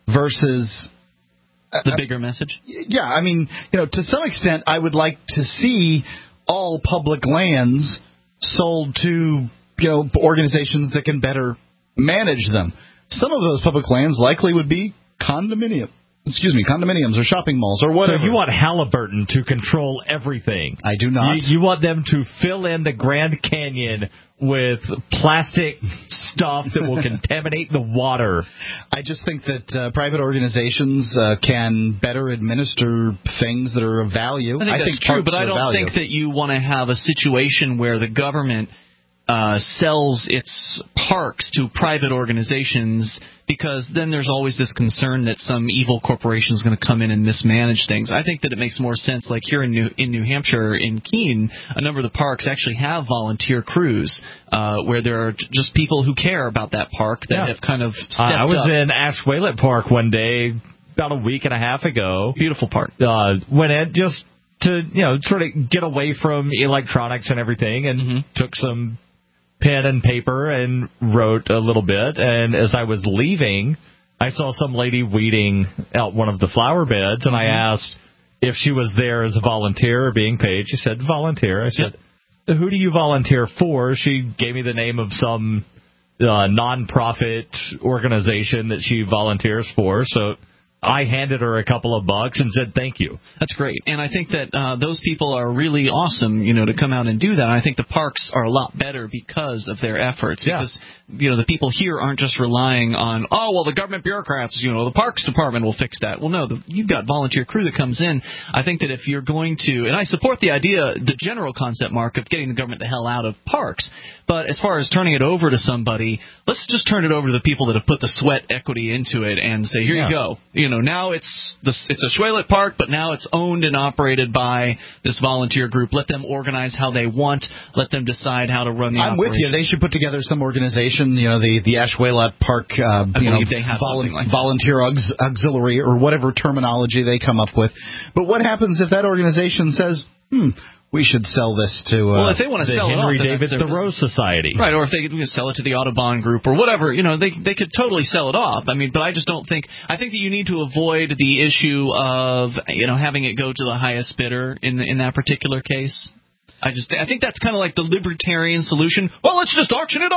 S3: versus uh,
S1: the bigger message.
S3: Yeah, I mean, you know, to some extent, I would like to see all public lands sold to you know organizations that can better manage them. Some of those public lands likely would be condominium, excuse me, condominiums or shopping malls or whatever.
S2: So you want Halliburton to control everything.
S3: I do not.
S2: You, you want them to fill in the Grand Canyon with plastic stuff that will contaminate the water.
S3: I just think that uh, private organizations uh, can better administer things that are of value.
S1: I think
S3: I
S1: that's
S3: think
S1: true,
S3: parks
S1: but I
S3: are
S1: don't
S3: value.
S1: think that you want to have a situation where the government Uh, sells its parks to private organizations, because then there's always this concern that some evil corporation is going to come in and mismanage things. I think that it makes more sense, like here in New, in New Hampshire, in Keene, a number of the parks actually have volunteer crews uh, where there are just people who care about that park that
S2: Yeah.
S1: have kind of stepped
S2: uh, I was
S1: up.
S2: in Ashwaylett Park one day about a week and a half ago.
S1: Beautiful park.
S2: Uh, went in just to, you know, sort of get away from electronics and everything, and mm-hmm. took some pen and paper and wrote a little bit. And as I was leaving, I saw some lady weeding out one of the flower beds, and mm-hmm. I asked if she was there as a volunteer or being paid. She said, volunteer. I said, yep. Who do you volunteer for? She gave me the name of some uh, non-profit organization that she volunteers for. So I handed her a couple of bucks and said thank you.
S1: That's great. And I think that uh, those people are really awesome, you know, to come out and do that. And I think the parks are a lot better because of their efforts.
S2: Yeah.
S1: Because, you know, the people here aren't just relying on, oh, well, the government bureaucrats, you know, the Parks Department will fix that. Well, no, the, you've got volunteer crew that comes in. I think that if you're going to, and I support the idea, the general concept, Mark, of getting the government the hell out of parks. But as far as turning it over to somebody, let's just turn it over to the people that have put the sweat equity into it and say, here
S2: yeah.
S1: you go. You know, now it's the, it's a Ashwaylett Park, but now it's owned and operated by this volunteer group. Let them organize how they want. Let them decide how to run the
S3: I'm
S1: operation.
S3: with you. They should put together some organization, you know, the, the Ashwaylett Park uh,
S1: I
S3: you know,
S1: they have
S3: volu-
S1: like
S3: volunteer aux- auxiliary or whatever terminology they come up with. But what happens if that organization says, hmm, we should sell this to uh,
S1: well, if they want to
S2: the
S1: sell
S2: Henry
S1: it off,
S2: David Thoreau Society,
S1: right? Or if they could sell it to the Audubon Group or whatever, you know, they they could totally sell it off. I mean, but I just don't think. I think that you need to avoid the issue of you know having it go to the highest bidder in in that particular case. I just I think that's kind of like the libertarian solution. Well, let's just auction it off.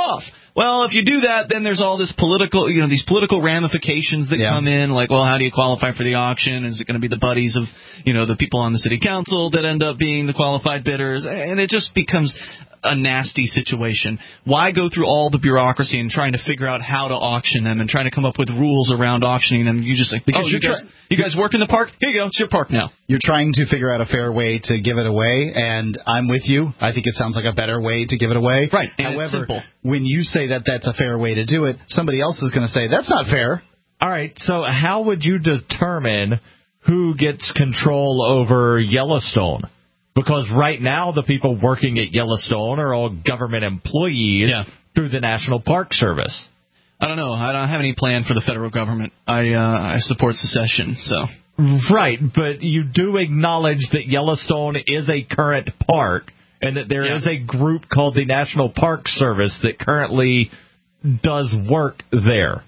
S1: well, if you do that, then there's all this political, you know, these political ramifications that
S3: Yeah.
S1: come in. Like, well, how do you qualify for the auction? Is it going to be the buddies of, you know, the people on the city council that end up being the qualified bidders? And it just becomes a nasty situation. Why go through all the bureaucracy and trying to figure out how to auction them and trying to come up with rules around auctioning them? You just like,
S3: Because
S1: oh,
S3: you're
S1: you guys,
S3: try-
S1: you guys work in the park? Here you go. It's your park now.
S3: You're trying to figure out a fair way to give it away, and I'm with you. I think it sounds like a better way to give it away.
S1: Right. And
S3: However,
S1: it's simple.
S3: when you say that that's a fair way to do it, somebody else is going to say, that's not fair.
S2: All right, so how would you determine who gets control over Yellowstone? Because right now the people working at Yellowstone are all government employees
S1: Yeah.
S2: through the National Park Service.
S1: I don't know. I don't have any plan for the federal government. I uh, I support secession, so.
S2: Right, but you do acknowledge that Yellowstone is a current park and that there
S1: Yeah.
S2: is a group called the National Park Service that currently does work there.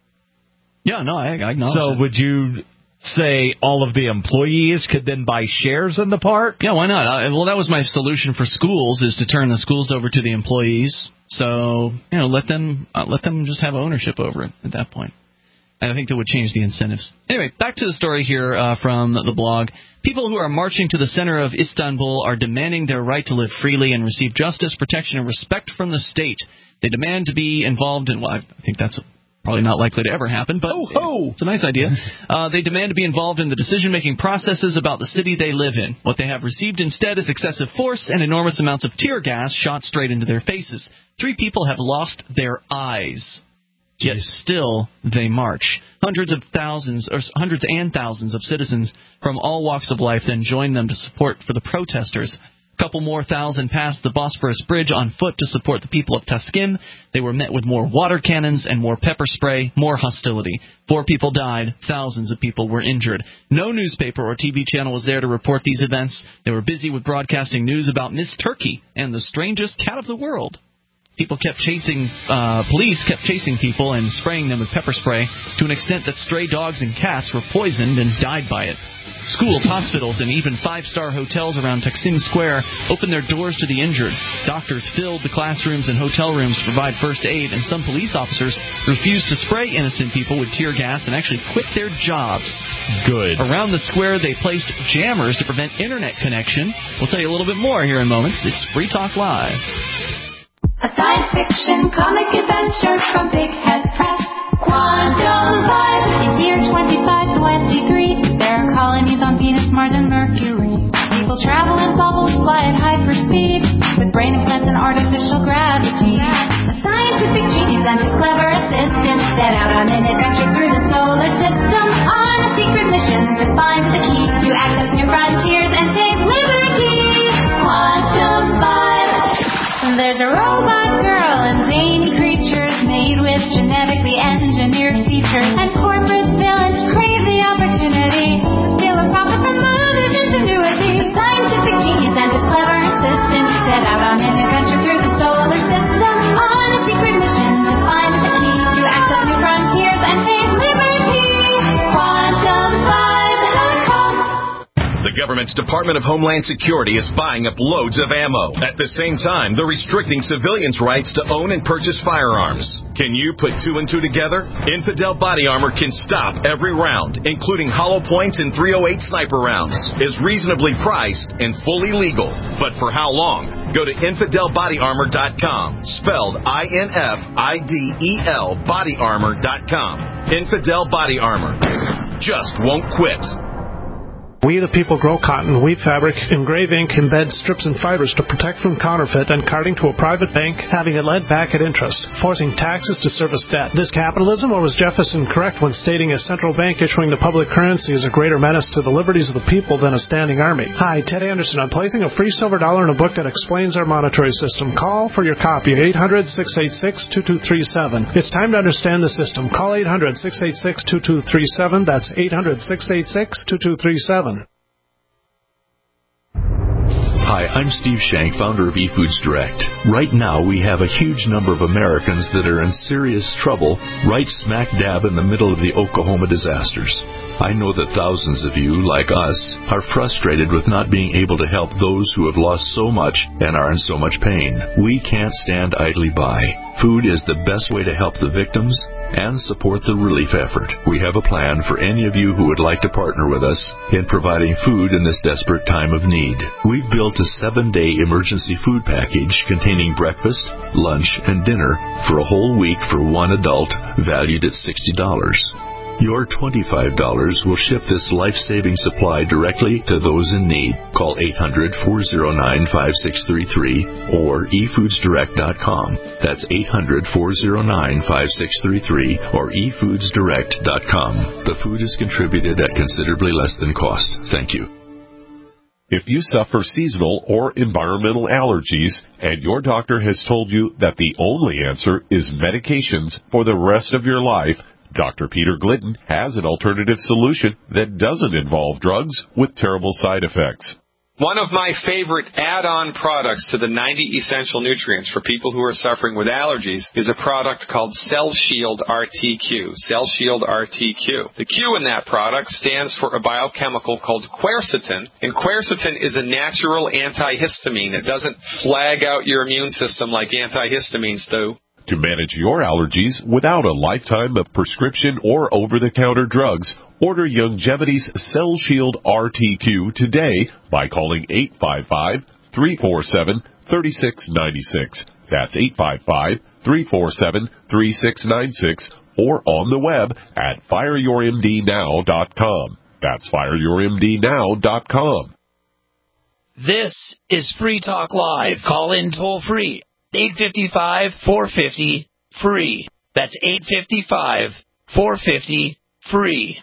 S1: Yeah, no, I, I acknowledge
S2: So
S1: that.
S2: would you say all of the employees could then buy shares in the park?
S1: Yeah, why not? Uh, well, that was my solution for schools, is to turn the schools over to the employees. So, you know, let them uh, let them just have ownership over it at that point. And I think that would change the incentives. Anyway, back to the story here uh, from the blog. People who are marching to the center of Istanbul are demanding their right to live freely and receive justice, protection, and respect from the state. They demand to be involved in, well, I think that's probably not likely to ever happen, but
S3: ho, ho.
S1: it's a nice idea. Uh, they demand to be involved in the decision-making processes about the city they live in. What they have received instead is excessive force and enormous amounts of tear gas shot straight into their faces. Three people have lost their eyes. Yet still they march. Hundreds of thousands, or hundreds and thousands of citizens from all walks of life then join them to support for the protesters. A couple more thousand passed the Bosphorus Bridge on foot to support the people of Taskim. They were met with more water cannons and more pepper spray, more hostility. Four people died. Thousands of people were injured. No newspaper or T V channel was there to report these events. They were busy with broadcasting news about Miss Turkey and the strangest cat of the world. People kept chasing, uh, police kept chasing people and spraying them with pepper spray to an extent that stray dogs and cats were poisoned and died by it. Schools, hospitals, and even five-star hotels around Taksim Square opened their doors to the injured. Doctors filled the classrooms and hotel rooms to provide first aid, and some police officers refused to spray innocent people with tear gas and actually quit their jobs.
S2: Good.
S1: Around the square, they placed jammers to prevent internet connection. We'll tell you a little bit more here in moments. It's Free Talk Live.
S15: A science fiction comic adventure from Big Head Press. Quantum Vibe. It's year twenty-five twenty-three. There are colonies on Venus, Mars, and Mercury. People travel in bubbles, fly at hyperspeed, with brain implants and artificial gravity. A scientific genius and his clever assistant set out on an adventure through the solar system on a secret mission to find the key to access new frontiers and save liberty. Quantum Vibe. And there's a robot girl and zany creatures made with genetically engineered features. And corporate villains crave the opportunity to steal a profit from others' ingenuity. A scientific genius and his clever assistant set out on an adventure through the solar system on a secret mission to find the key to access new frontiers and save liberty. Quantum Vibe dot com.
S16: The government's Department of Homeland Security is buying up loads of ammo. At the same time, they're restricting civilians' rights to own and purchase firearms. Can you put two and two together? Infidel Body Armor can stop every round, including hollow points and three oh eight sniper rounds, is reasonably priced and fully legal. But for how long? Go to infidel body armor dot com, spelled I N F I D E L body armor dot com. Infidel Body Armor. Just won't quit.
S8: We the people grow cotton, weave fabric, engrave ink, embed strips and fibers to protect from counterfeit and carting to a private bank, having it lent back at interest, forcing taxes to service debt. This capitalism, or was Jefferson correct when stating a central bank issuing the public currency is a greater menace to the liberties of the people than a standing army? Hi, Ted Anderson. I'm placing a free silver dollar in a book that explains our monetary system. Call for your copy at eight hundred, six eight six, two two three seven. It's time to understand the system. Call eight hundred, six eight six, two two three seven. That's eight hundred, six eight six, two two three seven.
S11: Hi, I'm Steve Shank, founder of eFoods Direct. Right now, we have a huge number of Americans that are in serious trouble right smack dab in the middle of the Oklahoma disasters.
S17: I know that thousands of you, like us, are frustrated with not being able to help those who have lost so much and are in so much pain. We can't stand idly by. Food is the best way to help the victims and support the relief effort. We have a plan for any of you who would like to partner with us in providing food in this desperate time of need. We've built a seven-day emergency food package containing breakfast, lunch, and dinner for a whole week for one adult, valued at sixty dollars. Your twenty-five dollars will ship this life-saving supply directly to those in need. Call eight hundred, four oh nine, five six three three or e foods direct dot com. That's eight hundred, four oh nine, five six three three or e foods direct dot com. The food is contributed at considerably less than cost. Thank you.
S18: If you suffer seasonal or environmental allergies and your doctor has told you that the only answer is medications for the rest of your life, Doctor Peter Glidden has an alternative solution that doesn't involve drugs with terrible side effects.
S19: One of my favorite add-on products to the ninety essential nutrients for people who are suffering with allergies is a product called Cell Shield R T Q. Cell Shield R T Q. The Q in that product stands for a biochemical called quercetin, and quercetin is a natural antihistamine. It doesn't flag out your immune system like antihistamines do.
S18: To manage your allergies without a lifetime of prescription or over-the-counter drugs, order Youngevity's Cell Shield R T Q today by calling eight five five, three four seven, three six nine six. That's eight five five, three four seven, three six nine six or on the web at fire your m d now dot com. That's fire your m d now dot com.
S9: This is Free Talk Live. Call in toll free. eight five five, four five zero, free. That's eight five five, four five zero, free.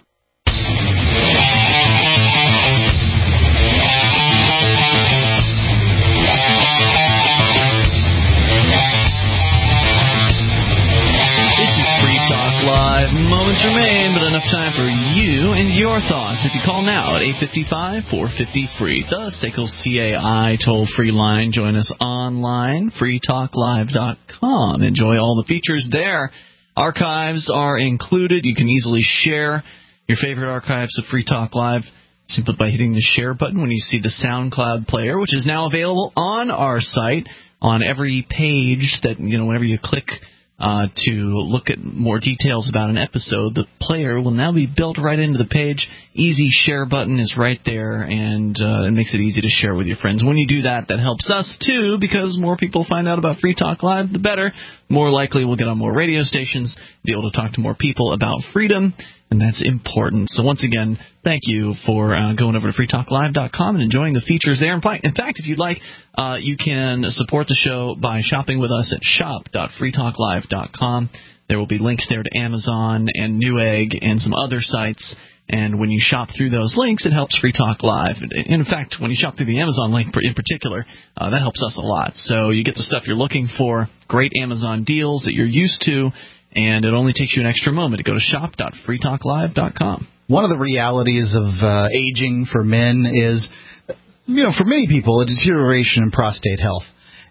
S1: This is Free Talk Live. Moments remain, but enough time for you and your thoughts. If you call now at eight five five, four five zero, free. The S A C L C A I toll-free line. Join us online, free talk live dot com. Enjoy all the features there. Archives are included. You can easily share your favorite archives of Free Talk Live simply by hitting the share button when you see the SoundCloud player, which is now available on our site on every page that, you know, whenever you click Uh, to look at more details about an episode, the player will now be built right into the page. Easy share button is right there, and uh, it makes it easy to share with your friends. When you do that, that helps us, too, because more people find out about Free Talk Live, the better. More likely we'll get on more radio stations, be able to talk to more people about freedom, and that's important. So once again, thank you for uh, going over to free talk live dot com and enjoying the features there. In fact, if you'd like, uh, you can support the show by shopping with us at shop dot free talk live dot com. There will be links there to Amazon and Newegg and some other sites. And when you shop through those links, it helps Free Talk Live. In fact, when you shop through the Amazon link in particular, uh, that helps us a lot. So you get the stuff you're looking for, great Amazon deals that you're used to, and it only takes you an extra moment to go to shop dot free talk live dot com.
S3: One of the realities of uh, aging for men is, you know, for many people, a deterioration in prostate health.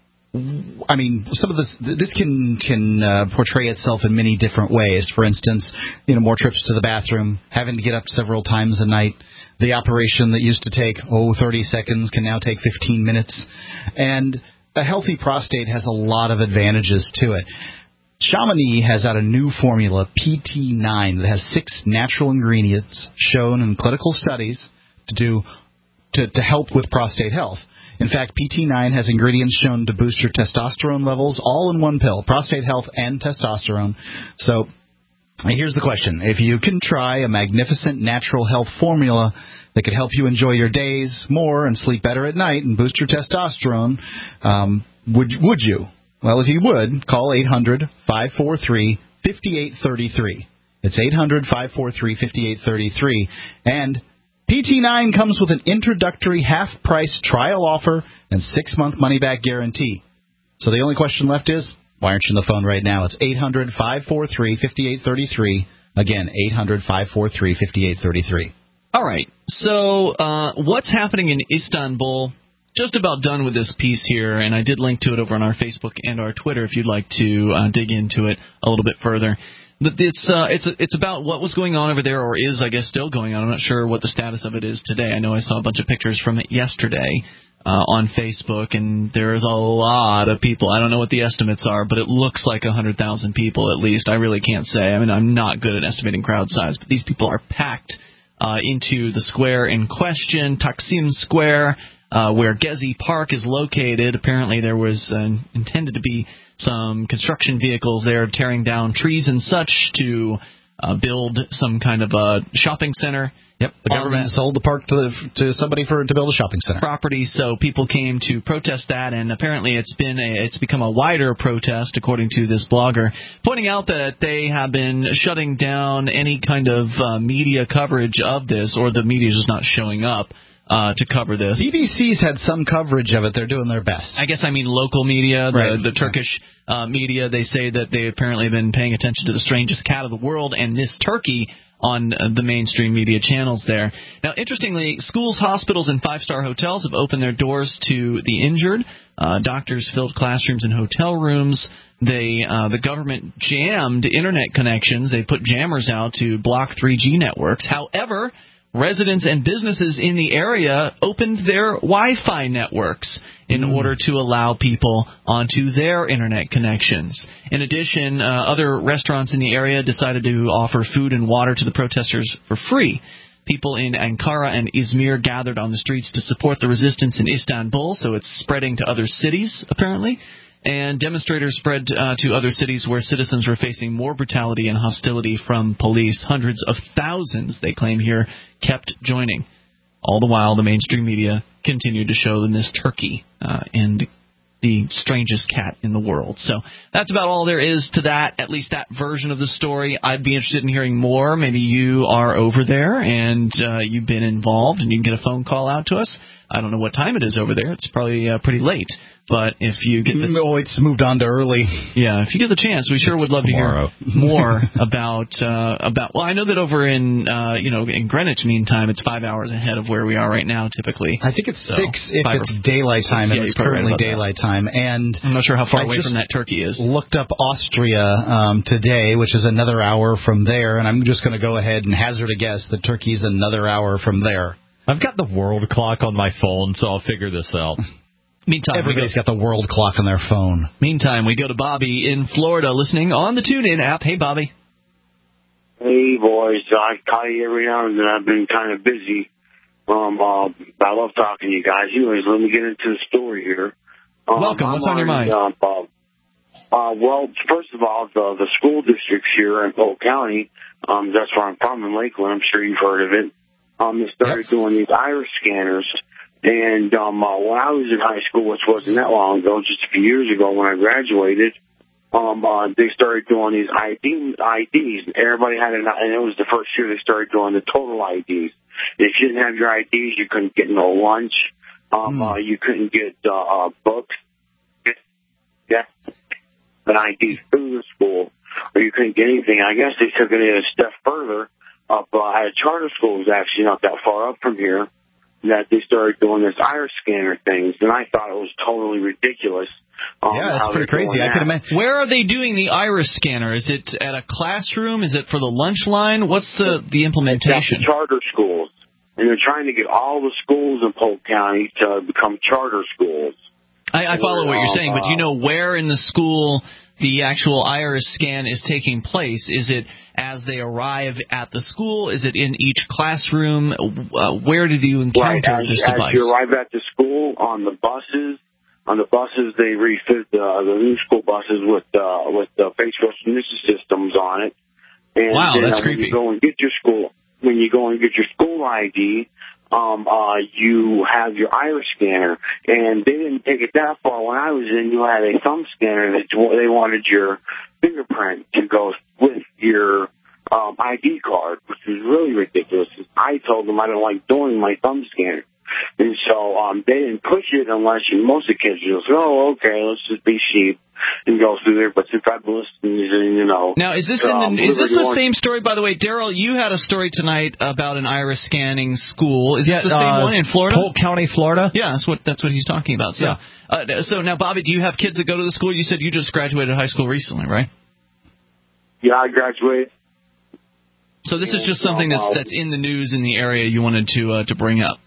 S3: I mean, some of this this can can uh, portray itself in many different ways. For instance, you know, more trips to the bathroom, having to get up several times a night. The operation that used to take, oh, thirty seconds can now take fifteen minutes. And a healthy prostate has a lot of advantages to it. Chamonix has out a new formula, P T nine, that has six natural ingredients shown in clinical studies to do to, to help with prostate health. In fact, P T nine has ingredients shown to boost your testosterone levels all in one pill, prostate health and testosterone. So here's the question. If you can try a magnificent natural health formula that could help you enjoy your days more and sleep better at night and boost your testosterone, um, would would you? Well, if you would, call eight hundred, five four three, five eight three three. It's eight hundred, five four three, five eight three three. And P T nine comes with an introductory half-price trial offer and six-month money-back guarantee. So the only question left is, why aren't you on the phone right now? It's eight hundred, five four three, five eight three three. Again, eight hundred, five four three, five eight three three.
S1: All right. So uh, what's happening in Istanbul? Just about done with this piece here, and I did link to it over on our Facebook and our Twitter if you'd like to uh, dig into it a little bit further. But it's uh, it's it's about what was going on over there, or is, I guess, still going on. I'm not sure what the status of it is today. I know I saw a bunch of pictures from it yesterday uh, on Facebook, and there's a lot of people. I don't know what the estimates are, but it looks like one hundred thousand people at least. I really can't say. I mean, I'm not good at estimating crowd size, but these people are packed uh, into the square in question, Taksim Square, uh, where Gezi Park is located. Apparently there was uh, intended to be some construction vehicles there tearing down trees and such to uh, build some kind of a shopping center.
S3: Yep, the government sold the park to the, to somebody for to build a shopping center.
S1: Property, so people came to protest that, and apparently it's been a, it's become a wider protest, according to this blogger, pointing out that they have been shutting down any kind of uh, media coverage of this, or the media is just not showing up Uh, to cover this.
S3: B B C's had some coverage of it. They're doing their best.
S1: I guess I mean local media, the,
S3: right.
S1: the Turkish uh, media. They say that they apparently have been paying attention to the strangest cat of the world and this turkey on uh, the mainstream media channels there. Now, interestingly, schools, hospitals, and five-star hotels have opened their doors to the injured. Uh, doctors filled classrooms and hotel rooms. They, uh, the government jammed internet connections. They put jammers out to block three G networks. However, residents and businesses in the area opened their Wi-Fi networks in mm. order to allow people onto their internet connections. In addition, uh, other restaurants in the area decided to offer food and water to the protesters for free. People in Ankara and Izmir gathered on the streets to support the resistance in Istanbul, so it's spreading to other cities, apparently. And demonstrators spread uh, to other cities where citizens were facing more brutality and hostility from police. Hundreds of thousands, they claim here, kept joining. All the while, the mainstream media continued to show them this turkey uh, and the strangest cat in the world. So that's about all there is to that, at least that version of the story. I'd be interested in hearing more. Maybe you are over there and uh, you've been involved and you can get a phone call out to us. I don't know what time it is over there. It's probably uh, pretty late. But if you get the,
S3: oh, it's moved on to early.
S1: Yeah, if you get the chance, we sure
S2: it's
S1: would love
S2: tomorrow.
S1: to hear more about uh, about. Well, I know that over in uh, you know in Greenwich Mean Time, it's five hours ahead of where we are right now. Typically,
S3: I think it's
S1: so,
S3: six if it's daylight time,
S1: six,
S3: and
S1: yeah,
S3: it's currently
S1: right
S3: daylight
S1: that.
S3: time. And
S1: I'm not sure how far
S3: I
S1: away
S3: just
S1: from that turkey is.
S3: Looked up Austria um, today, which is another hour from there, and I'm just going to go ahead and hazard a guess that Turkey's another hour from there.
S2: I've got the world clock on my phone, so I'll figure this out.
S1: Meantime,
S3: everybody's got the world clock on their phone.
S1: Meantime, we go to Bobby in Florida listening on the TuneIn app. Hey, Bobby.
S20: Hey, boys. I call you every now and then. I've been kind of busy. Um, uh, I love talking to you guys. Anyways, let me get into the story here. Um,
S1: Welcome. What's
S20: I'm
S1: on your mind?
S20: Uh, uh, uh, well, first of all, the, the school districts here in Polk County, um, that's where I'm from in Lakeland. I'm sure you've heard of it. Um, they started yep. doing these iris scanners. And um, uh, when I was in high school, which wasn't that long ago, just a few years ago when I graduated, um, uh, they started doing these I D, I Ds. Everybody had an, and it was the first year they started doing the total I Ds. If you didn't have your I Ds, you couldn't get no lunch. Um, mm. uh, you couldn't get uh, uh, books. Yeah, an I D through the school, or you couldn't get anything. I guess they took it a step further. Up uh, at a charter school, was actually not that far up from here, that they started doing this iris scanner things, and I thought it was totally ridiculous. Um,
S3: yeah, that's pretty crazy. I can imagine.
S1: Where are they doing the iris scanner? Is it at a classroom? Is it for the lunch line? What's the, the implementation?
S20: It's at the charter schools, and they're trying to get all the schools in Polk County to become charter schools.
S1: I, I follow what you're saying, but do you know where in the school the actual iris scan is taking place? Is it as they arrive at the school? Is it in each classroom? Uh, where did you encounter
S20: right, as,
S1: this
S20: as
S1: device?
S20: You arrive at the school, on the buses. On the buses, they refit the, the new school buses with uh, with the face recognition systems on it. And
S1: wow,
S20: then,
S1: that's
S20: uh,
S1: creepy.
S20: When you go and get your school, when you go and get your school I D, um, uh, you have your iris scanner, and they didn't take it that far. When I was in, you had a thumb scanner that they wanted your fingerprint to go with your um, I D card, which was really ridiculous. I told them I don't like doing my thumb scanner. And so um, they didn't push it unless you, most of the kids just go, oh, okay, let's just be sheep and go through there. But since I've been listening, you know.
S1: Now, is this
S20: um,
S1: in the, is this the same story? By the way, Daryl, you had a story tonight about an iris scanning school. Is
S2: yeah,
S1: this the same
S2: uh,
S1: one in Florida?
S2: Polk County, Florida.
S1: Yeah, that's what that's what he's talking about. So,
S2: yeah.
S1: uh, so now, Bobby, do you have kids that go to the school? You said you just graduated high school recently, right?
S20: Yeah, I graduated.
S1: So this is just something that's that's in the news in the area you wanted to uh, to bring up.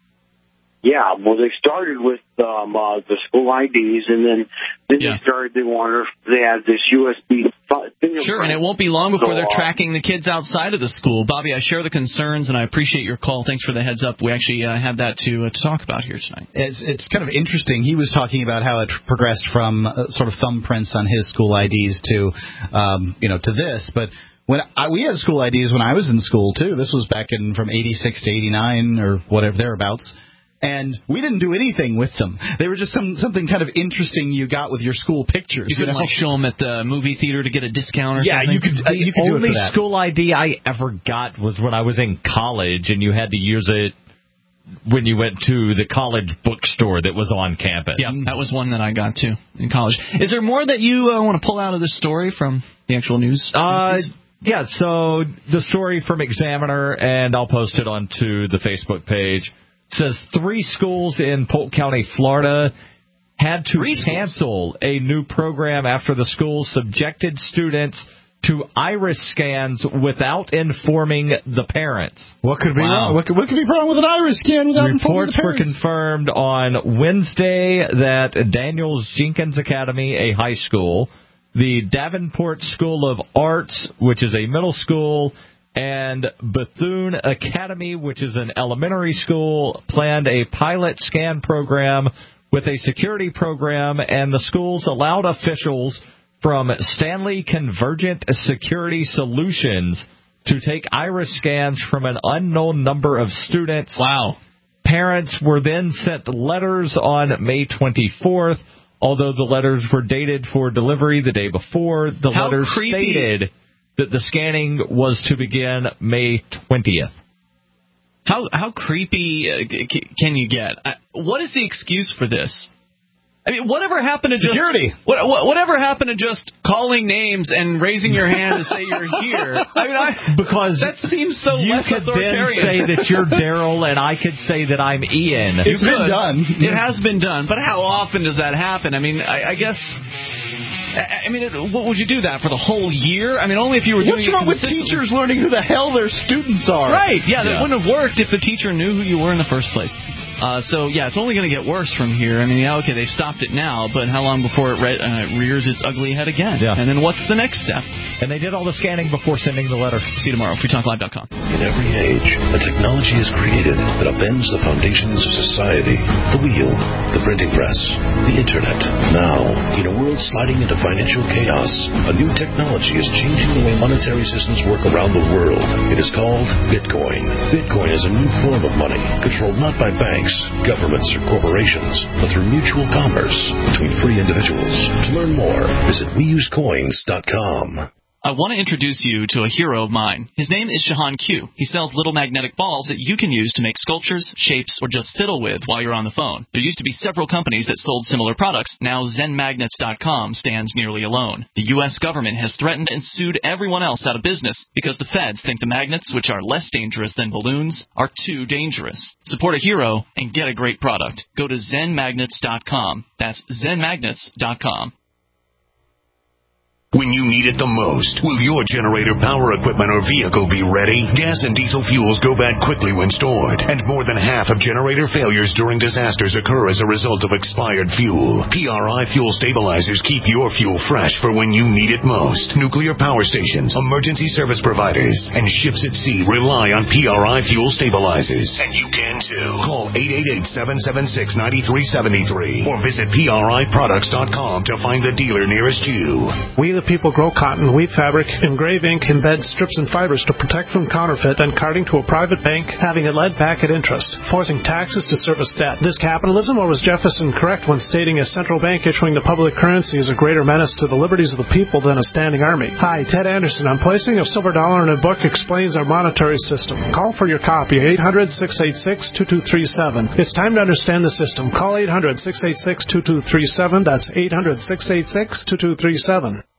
S20: Yeah, well, they started with um, uh, the school I Ds, and then then
S1: Yeah.
S20: they started. They wanted they had this U S B fingerprint.
S1: Sure, and it won't be long before
S20: So,
S1: they're
S20: uh,
S1: tracking the kids outside of the school. Bobby, I share the concerns, and I appreciate your call. Thanks for the heads up. We actually uh, have that to uh, to talk about here tonight.
S3: It's, it's kind of interesting. He was talking about how it progressed from uh, sort of thumbprints on his school I Ds to, um, you know, to this. But when I, we had school I Ds when I was in school too. This was back in from eighty-six to eighty-nine or whatever thereabouts. And we didn't do anything with them. They were just some something kind of interesting you got with your school pictures.
S1: You
S3: You,
S1: couldn't
S3: know?
S1: like show them at the movie theater to get a discount or
S3: Yeah,
S1: something?
S3: you could. Uh, you could
S2: The
S3: do it
S2: only
S3: for that.
S2: school I D I ever got was when I was in college, and you had to use it when you went to the college bookstore that was on campus.
S1: Yeah, that was one that I got too in college. Is there more that you uh, want to pull out of this story from the actual news?
S2: Uh,
S1: news piece?
S2: yeah, so the story from Examiner, and I'll post it onto the Facebook page, says three schools in Polk County, Florida, had to
S1: Three schools?
S2: cancel a new program after the school subjected students to iris scans without informing the parents.
S3: What could be
S1: Wow.
S3: wrong? What could, what could be wrong with an iris scan without informing
S2: Reports
S3: the
S2: were
S3: parents?
S2: confirmed on Wednesday that Daniels Jenkins Academy, a high school, the Davenport School of Arts, which is a middle school, and Bethune Academy, which is an elementary school, planned a pilot scan program with a security program, and the schools allowed officials from Stanley Convergent Security Solutions to take iris scans from an unknown number of students.
S1: Wow.
S2: Parents were then sent letters on May twenty-fourth, although the letters were dated for delivery the day before. The
S1: How
S2: letters
S1: creepy.
S2: stated that the scanning was to begin May twentieth.
S1: How how creepy uh, c- can you get? I, what is the excuse for this? I mean, whatever happened to
S3: Security.
S1: Just, what, what, whatever happened to just calling names and raising your hand to say you're here? I mean, I,
S2: Because
S1: that seems so
S2: you
S1: less
S2: could then
S1: authoritarian.
S2: say that you're Daryl, and I could say that I'm Ian.
S1: You
S3: It's been
S1: could.
S3: done.
S1: It has been done, but how often does that happen? I mean, I, I guess. I I mean, it, what would you do that for the whole year? I mean, only if you were
S3: What's
S1: doing
S3: wrong
S1: it
S3: with
S1: consistently.
S3: teachers learning who the hell their students are?
S1: Right, yeah, that
S3: Yeah.
S1: wouldn't have worked if the teacher knew who you were in the first place. Uh, so, yeah, it's only going to get worse from here. I mean, yeah, okay, they've stopped it now, but how long before it re- uh, rears its ugly head again?
S2: Yeah.
S1: And then what's the next step?
S2: And they did all the scanning before sending the letter.
S1: See you tomorrow, free talk live dot com.
S21: In every age, a technology is created that upends the foundations of society. The wheel, the printing press, the internet. Now, in a world sliding into financial chaos, a new technology is changing the way monetary systems work around the world. It is called Bitcoin. Bitcoin is a new form of money, controlled not by banks, governments, or corporations, but through mutual commerce between free individuals. To learn more, visit we use coins dot com.
S1: I want to introduce you to a hero of mine. His name is Shahan Q. He sells little magnetic balls that you can use to make sculptures, shapes, or just fiddle with while you're on the phone. There used to be several companies that sold similar products. Now Zen Magnets dot com stands nearly alone. The U S government has threatened and sued everyone else out of business because the feds think the magnets, which are less dangerous than balloons, are too dangerous. Support a hero and get a great product. Go to Zen Magnets dot com. That's Zen Magnets dot com.
S7: When you need it the most, will your generator, power equipment, or vehicle be ready? Gas and diesel fuels go bad quickly when stored, and more than half of generator failures during disasters occur as a result of expired fuel. P R I Fuel Stabilizers keep your fuel fresh for when you need it most. Nuclear power stations, emergency service providers, and ships at sea rely on P R I Fuel Stabilizers. And you can too. Call eight eight eight, seven seven six, nine three seven three or visit P R I products dot com to find the dealer nearest you.
S8: We the people grow cotton, weave fabric, engrave ink, embed strips and fibers to protect from counterfeit and carting to a private bank having a lead back at interest, forcing taxes to service debt. This capitalism, or was Jefferson correct when stating a central bank issuing the public currency is a greater menace to the liberties of the people than a standing army? Hi, Ted Anderson. I'm placing a silver dollar in a book explains our monetary system. Call for your copy, eight hundred, six eight six, two two three seven. It's time to understand the system. Call eight hundred, six eight six, two two three seven. That's eight hundred, six eight six, two two three seven.